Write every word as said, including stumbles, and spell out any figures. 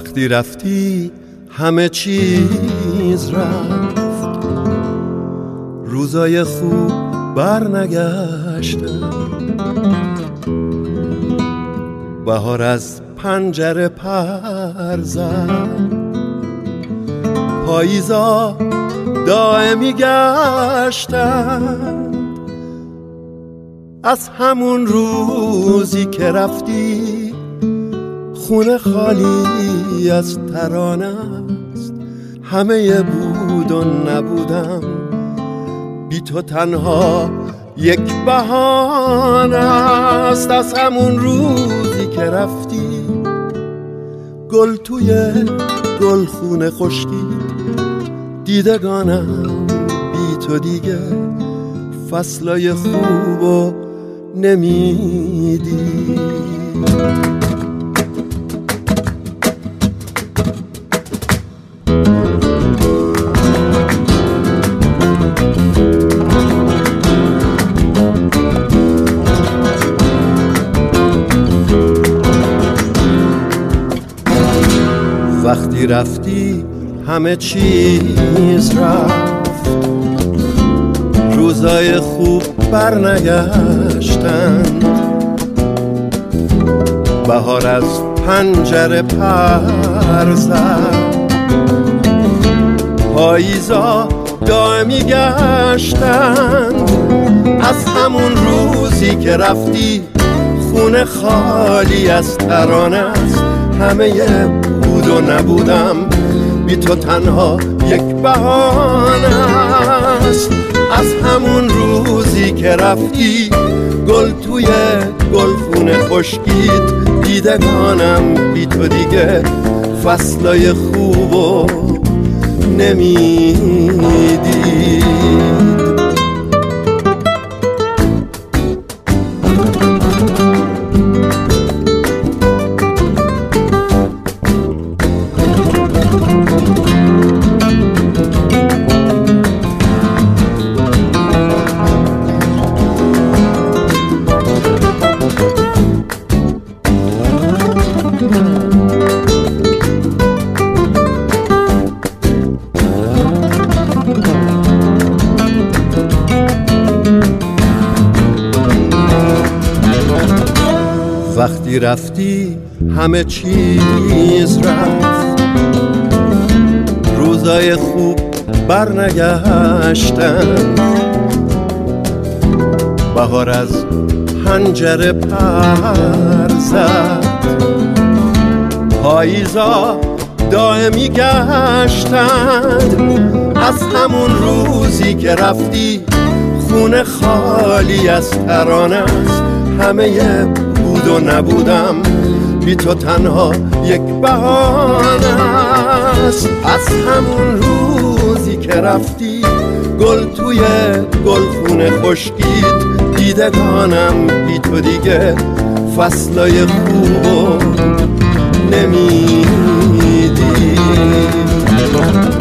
وقتی رفتی همه چیز رفت، روزای خوب برنگشتن، بهار از پنجره پر زد، پاییزا دائمی گشتن. از همون روزی که رفتی خونه خالی از ترانه است، همه بود و نبودم بی تو تنها یک بهانه است. از همون روزی که رفتی گل توی گلخونه خشکید، دیدگانم بی تو دیگه فصلای خوبو نمیدی. وقتی رفتی همه چیز رفت، روزای خوب برنگشتن، بهار از پنجره پر زد، پاییزا دائمی گشتن. از همون روزی که رفتی خونه خالی از ترانه است، همه بود و نبودم بی تو تنها یک بهانه است. از همون روزی که رفتی گل توی گلخونه خشکید، دیدگانم بی تو دیگه فصلای خوبو نمیدی. وقتی رفتی همه چیز رفت، روزای خوب برنگشتن، بهار از پنجره پر زد، پاییزا دائمی گشتن. از همون روزی که رفتی خونه خالی از ترانه است، همه بود و نبودم بی تو تنها یک بهانه است. از همون روزی که رفتی گل توی گلخونه خشکید، دیدگانم بی تو دیگه فصلای خوبو نمیدی.